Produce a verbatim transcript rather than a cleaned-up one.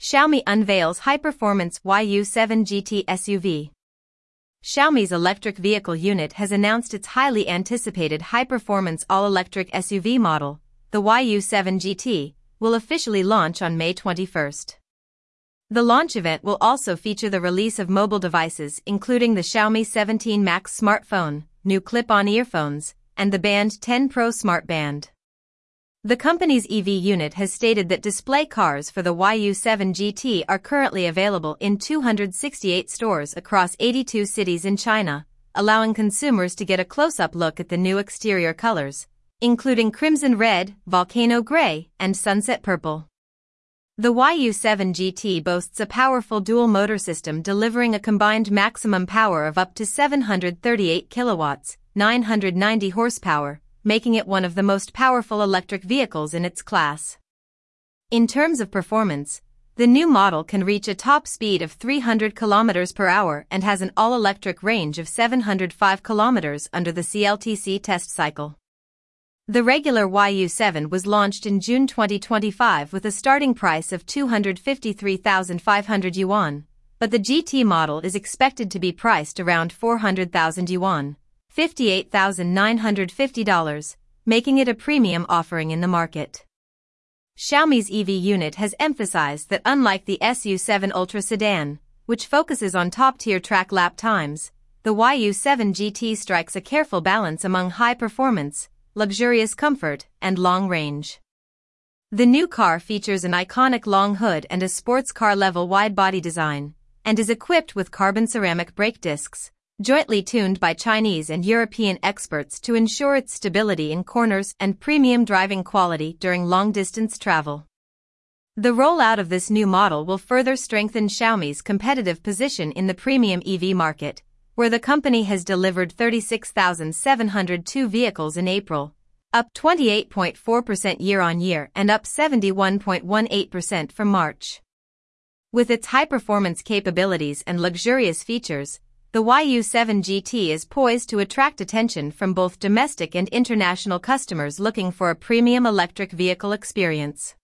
Xiaomi unveils high-performance Y U seven G T S U V. Xiaomi's electric vehicle unit has announced its highly anticipated high-performance all-electric S U V model, the Y U seven G T, will officially launch on May twenty-first. The launch event will also feature the release of mobile devices including the Xiaomi seventeen Max smartphone, new clip-on earphones, and the Band ten Pro Smart Band. The company's E V unit has stated that display cars for the Y U seven G T are currently available in two hundred sixty-eight stores across eighty-two cities in China, allowing consumers to get a close-up look at the new exterior colors, including crimson red, volcano gray, and sunset purple. The Y U seven G T boasts a powerful dual-motor system delivering a combined maximum power of up to seven hundred thirty-eight kilowatts, nine hundred ninety horsepower, making it one of the most powerful electric vehicles in its class. In terms of performance, the new model can reach a top speed of three hundred kilometers per hour and has an all-electric range of seven hundred five kilometers under the C L T C test cycle. The regular Y U seven was launched in June twenty twenty-five with a starting price of two hundred fifty-three thousand five hundred yuan, but the G T model is expected to be priced around four hundred thousand yuan, fifty-eight thousand nine hundred fifty dollars, making it a premium offering in the market. Xiaomi's E V unit has emphasized that unlike the S U seven Ultra sedan, which focuses on top-tier track lap times, the Y U seven G T strikes a careful balance among high performance, luxurious comfort, and long range. The new car features an iconic long hood and a sports car-level wide-body design, and is equipped with carbon ceramic brake discs, jointly tuned by Chinese and European experts to ensure its stability in corners and premium driving quality during long-distance travel. The rollout of this new model will further strengthen Xiaomi's competitive position in the premium E V market, where the company has delivered thirty-six thousand seven hundred two vehicles in April, up twenty-eight point four percent year-on-year and up seventy-one point one eight percent from March. With its high-performance capabilities and luxurious features, the Y U seven G T is poised to attract attention from both domestic and international customers looking for a premium electric vehicle experience.